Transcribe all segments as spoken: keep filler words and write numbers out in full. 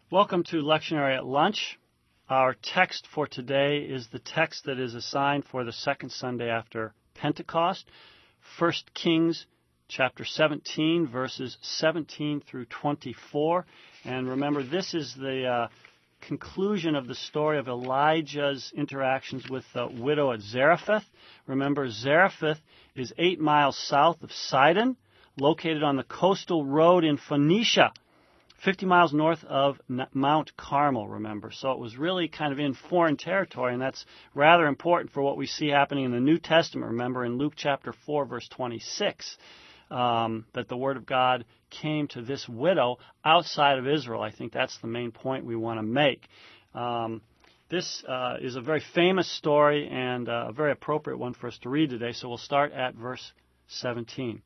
Welcome to Lectionary at Lunch. Our text for today is the text that is assigned for the second Sunday after Pentecost, First Kings chapter seventeen, verses seventeen through twenty-four. And remember, this is the uh, conclusion of the story of Elijah's interactions with the widow at Zarephath. Remember, Zarephath is eight miles south of Sidon, located on the coastal road in Phoenicia, fifty miles north of Mount Carmel, remember. So it was really kind of in foreign territory, and that's rather important for what we see happening in the New Testament. Remember in Luke chapter four, verse twenty-six, um, that the Word of God came to this widow outside of Israel. I think that's the main point we want to make. Um, this uh, is a very famous story and uh, a very appropriate one for us to read today, so we'll start at verse seventeen.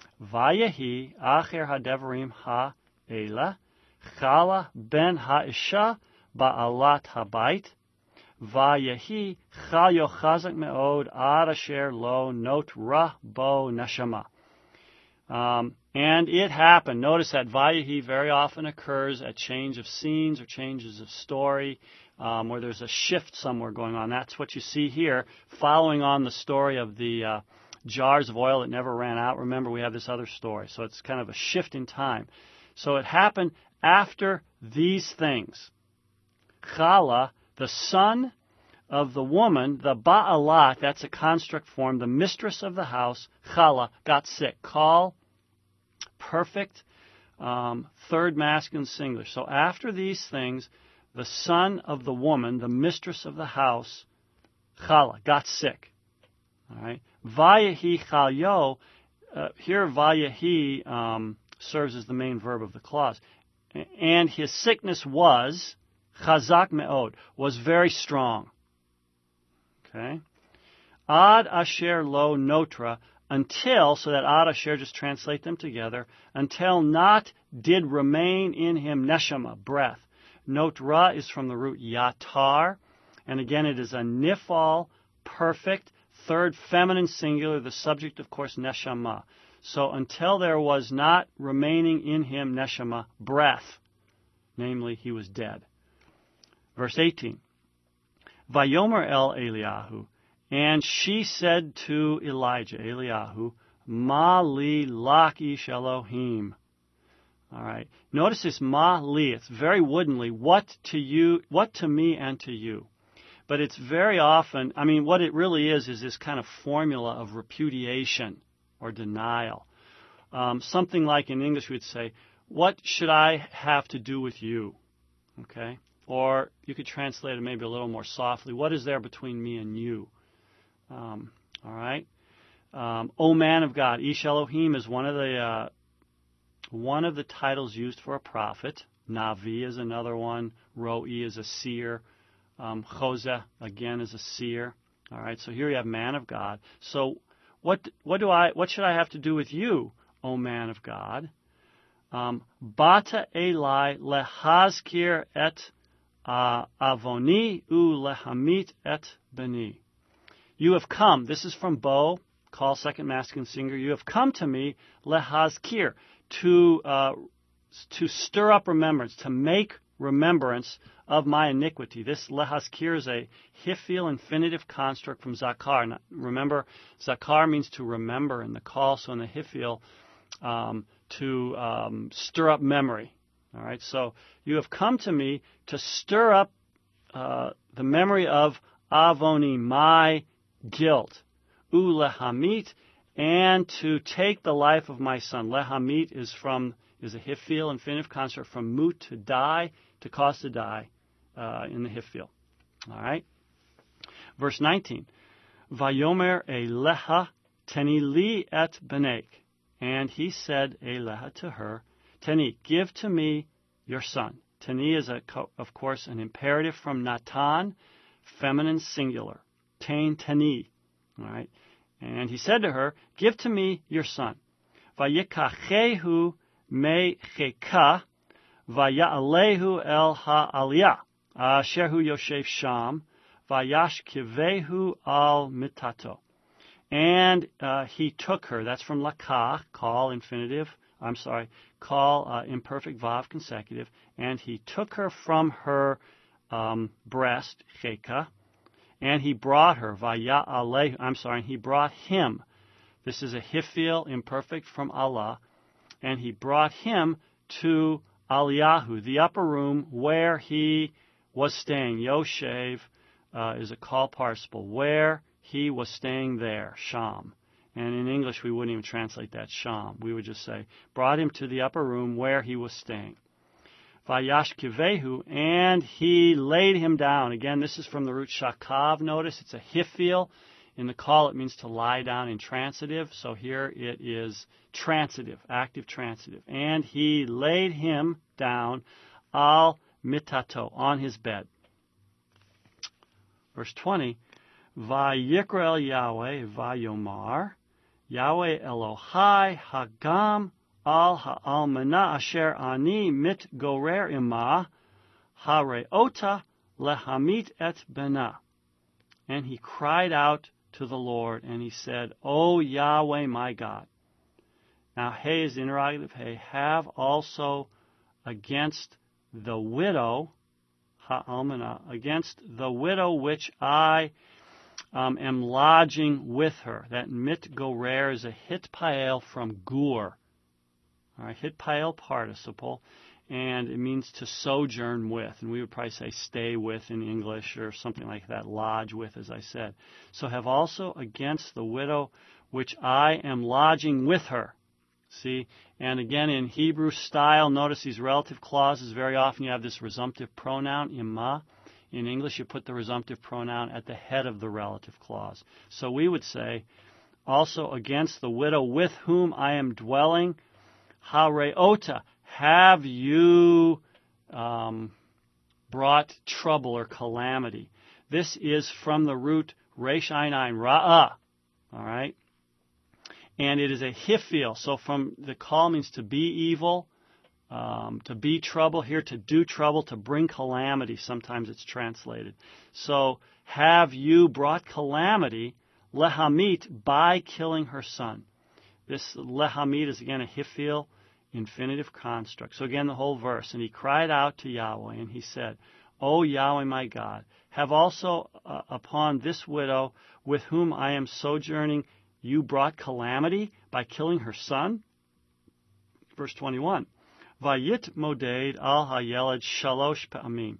Vayehi acher hadevarim ha Ela, Chala ben ha'isha ba'alat habayit, Vayehi chayo chazak me'od ad asher lo not ra bo neshama. Um, and it happened. Notice that Vayehi very often occurs at change of scenes or changes of story, um, where there's a shift somewhere going on. That's what you see here, following on the story of the uh, jars of oil that never ran out. Remember, we have this other story. So it's kind of a shift in time. So it happened after these things. Chala, the son of the woman, the Ba'alat, that's a construct form, the mistress of the house, Chala, got sick. Call, perfect, um, third masculine singular. So after these things, the son of the woman, the mistress of the house, Chala, got sick. All right. Vayehi chalyo, uh, here Vayehi, um, serves as the main verb of the clause. And his sickness was, chazak me'od, was very strong. Okay? Ad asher lo notra, until, so that ad asher, just translate them together, until not did remain in him neshama, breath. Notra is from the root yatar, and again it is a nifal, perfect, third feminine singular, the subject, of course, neshama. So until there was not remaining in him neshama, breath, namely he was dead. Verse eighteen. Vayomer el Eliyahu, and she said to Elijah, Eliyahu, Ma li lak ish Elohim. All right. Notice this ma li. It's very woodenly. What to you? What to me and to you? But it's very often. I mean, what it really is is this kind of formula of repudiation or denial. Um, something like in English we'd say, what should I have to do with you? Okay? Or you could translate it maybe a little more softly. What is there between me and you? Um, all right? Um, O man of God, Ish Elohim is one of the uh, one of the titles used for a prophet. Navi is another one. Ro'i is a seer. Um, Choseh, again, is a seer. All right? So here you have man of God. So What what do I what should I have to do with you, O man of God? Um, Bata Eli lehazkir et uh, avoni u lehamit et beni. You have come. This is from Bo, call second masculine singular. You have come to me lehazkir, to uh, to stir up remembrance, to make remembrance of my iniquity. This lehazkir is a hifil infinitive construct from zakar. Now, remember, zakar means to remember in the call, so in the hifil, um, to um, stir up memory. All right, so you have come to me to stir up uh, the memory of avoni, my guilt, u lehamit, and to take the life of my son. Lehamit is from is a hifil infinitive construct from mut, to die, to cause to die. Uh, in the hifil. All right. Verse nineteen. Vayomer eleha teni li et benek. And he said, eleha, to her, teni, give to me your son. Teni is, a, of course, an imperative from Natan, feminine singular. Tain teni. All right. And he said to her, give to me your son. Vayikachehu me cheka, vaya'alehu el ha'aliyah. Asherhu Yosef Sham, Vayash Kivehu al Mitato. And uh, he took her. That's from lakach, call, infinitive, I'm sorry, call uh, imperfect vav consecutive, and he took her from her um, breast, cheka, and he brought her, vaya aleh, I'm sorry, he brought him. This is a hifil, imperfect, from Allah, and he brought him to Eliyahu, the upper room where he was staying. Yoshev uh, is a call participle, where he was staying there, Sham. And in English, we wouldn't even translate that Sham. We would just say, brought him to the upper room where he was staying. Vayashkivehu, and he laid him down. Again, this is from the root shakav. Notice it's a hifil. In the call, it means to lie down in transitive. So here it is transitive, active transitive. And he laid him down al mitato, on his bed. Verse twenty, Vayikra el Yahweh vayomar, Yahweh Elohai hagam al ha'almana asher ani mit gorer ima, hareota lehamit et bena. And he cried out to the Lord, and he said, O Yahweh my God. Now, hey is interrogative, hey, have also against the widow, ha'almana, against the widow which I um, am lodging with her. That mit gorer is a hitpael from gur. All right, hitpael participle, and it means to sojourn with, and we would probably say stay with in English or something like that, lodge with, as I said. So have also against the widow which I am lodging with her. See, and again in Hebrew style, notice these relative clauses. Very often you have this resumptive pronoun, imma. In English, you put the resumptive pronoun at the head of the relative clause. So we would say, also against the widow with whom I am dwelling, hareota, have you um, brought trouble or calamity? This is from the root resh ayin ayin, ra'ah. All right? And it is a hifil. So from the call means to be evil, um, to be trouble. Here, to do trouble, to bring calamity. Sometimes it's translated. So have you brought calamity, lehamit, by killing her son? This lehamit is again a hifil, infinitive construct. So again, the whole verse. And he cried out to Yahweh, and he said, O Yahweh my God, have also uh, upon this widow with whom I am sojourning you brought calamity by killing her son? Verse twenty-one. Vayit moded al hayeled shalosh pa'amim.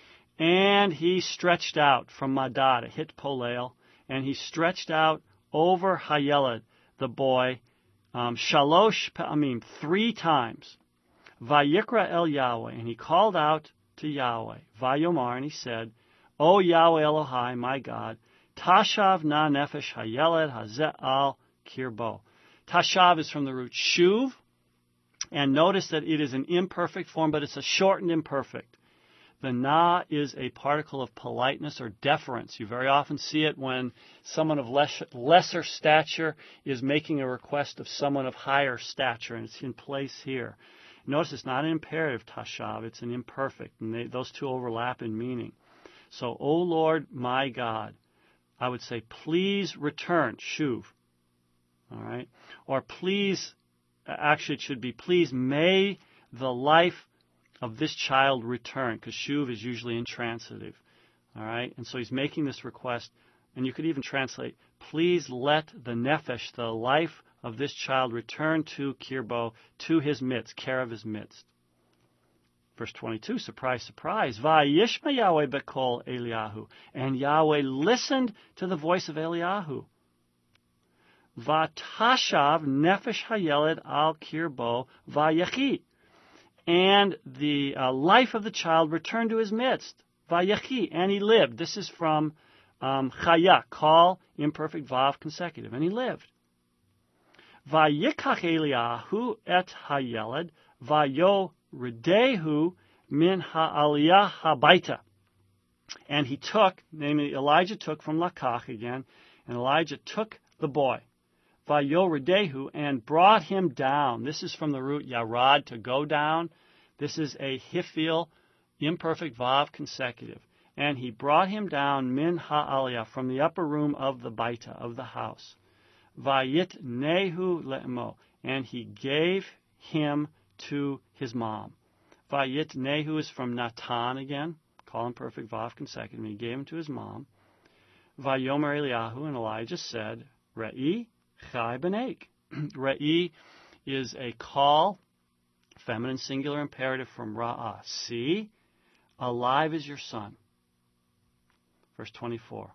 And he stretched out from madad, a hit polel, and he stretched out over hayeled, the boy, um, shalosh pa'amim, three times. Vayikra el Yahweh, and he called out to Yahweh. Vayomar, and he said, O Yahweh Elohai, my God, Tashav na nefesh hayeled hazeh al kirbo. Tashav is from the root shuv, and notice that it is an imperfect form, but it's a shortened imperfect. The na is a particle of politeness or deference. You very often see it when someone of less, lesser stature is making a request of someone of higher stature, and it's in place here. Notice it's not an imperative tashav, it's an imperfect, and they, those two overlap in meaning. So, O Lord, my God, I would say, please return, shuv. All right? Or please, actually it should be, please may the life of this child return, because shuv is usually intransitive. All right? And so he's making this request, and you could even translate, please let the nefesh, the life of this child, return to kirbo, to his midst, care of his midst. Verse twenty-two, surprise, surprise. Vayishma Yahweh bekol Eliyahu. And Yahweh listened to the voice of Eliyahu. Vatashav nefesh hayeled al kirbo vayachi. And the uh, life of the child returned to his midst. Vayachi. And he lived. This is from um, chaya, call, imperfect, vav, consecutive. And he lived. Vayikach Eliyahu et hayeled vayo Redehu min ha'aliyah habaita. And he took, namely Elijah took from Lakach again, and Elijah took the boy, Vayo Redehu, and brought him down. This is from the root yarad, to go down. This is a hifil, imperfect vav consecutive. And he brought him down min ha'aliyah, from the upper room of the baita, of the house. Vayit nehu le'mo, and he gave him to his mom. Vayitnehu is from Natan again, colon perfect, vav consecutive, and he gave him to his mom. Vayomer Eliyahu, and Elijah said, Re'i chai b'neik. Re'i is a call, feminine singular imperative from Ra'ah. See, alive is your son. Verse twenty-four.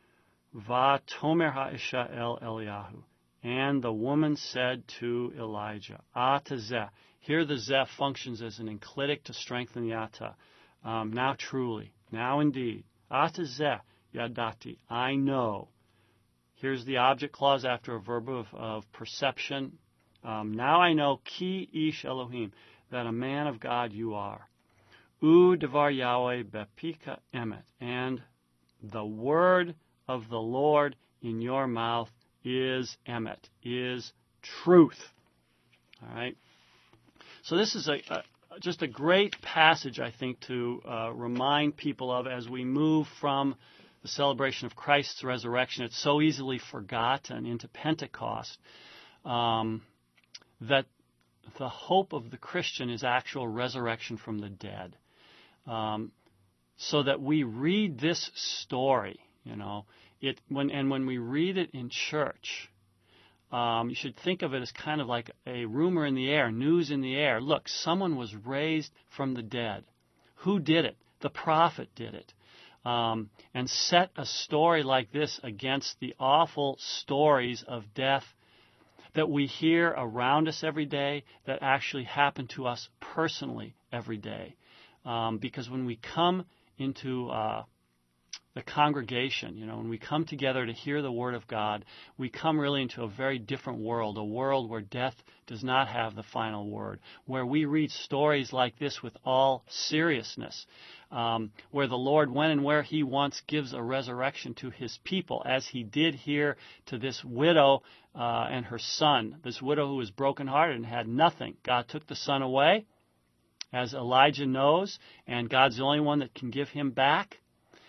Va tomer ha'isha el Eliyahu. And the woman said to Elijah, Ata zeh. Here the zeh functions as an enclitic to strengthen the ata. Um, now truly, now indeed. Ata zeh yadati. I know. Here's the object clause after a verb of, of perception. Um, now I know, ki ish Elohim, that a man of God you are. U devar Yahweh bepika emet. And the word of the Lord in your mouth is emet, is truth. All right. So this is a, a just a great passage, I think, to uh, remind people of as we move from the celebration of Christ's resurrection. It's so easily forgotten into Pentecost um, that the hope of the Christian is actual resurrection from the dead. Um, so that we read this story, you know, it when and when we read it in church, um, you should think of it as kind of like a rumor in the air, news in the air. Look, someone was raised from the dead. Who did it? The prophet did it. Um, and set a story like this against the awful stories of death that we hear around us every day, that actually happen to us personally every day. Um, because when we come into uh, the congregation, you know, when we come together to hear the Word of God, we come really into a very different world, a world where death does not have the final word, where we read stories like this with all seriousness, um, where the Lord, when and where He wants, gives a resurrection to His people, as He did here to this widow uh, and her son, this widow who was brokenhearted and had nothing. God took the son away, as Elijah knows, and God's the only one that can give him back.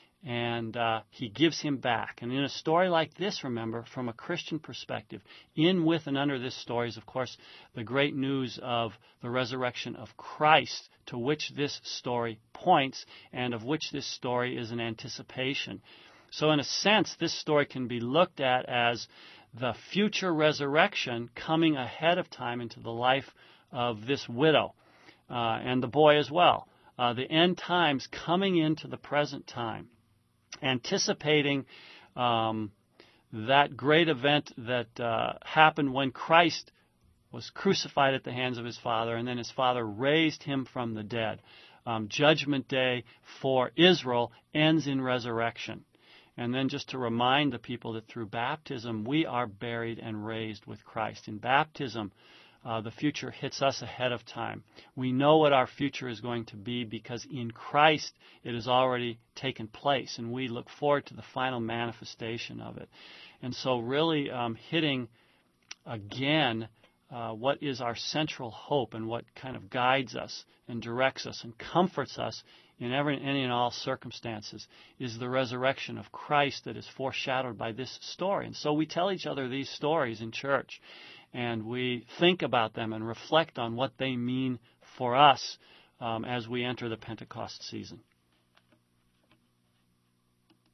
And uh, he gives him back. And in a story like this, remember, from a Christian perspective, in, with, and under this story is, of course, the great news of the resurrection of Christ, to which this story points, and of which this story is an anticipation. So in a sense, this story can be looked at as the future resurrection coming ahead of time into the life of this widow, uh, and the boy as well. Uh, the end times coming into the present time, anticipating um, that great event that uh, happened when Christ was crucified at the hands of His Father, and then His Father raised Him from the dead. Um, Judgment Day for Israel ends in resurrection. And then just to remind the people that through baptism we are buried and raised with Christ. In baptism, Uh, the future hits us ahead of time. We know what our future is going to be because in Christ it has already taken place, and we look forward to the final manifestation of it. And so really um, hitting again uh, what is our central hope and what kind of guides us and directs us and comforts us in every any and all circumstances is the resurrection of Christ that is foreshadowed by this story. And so we tell each other these stories in church, and we think about them and reflect on what they mean for us um, as we enter the Pentecost season.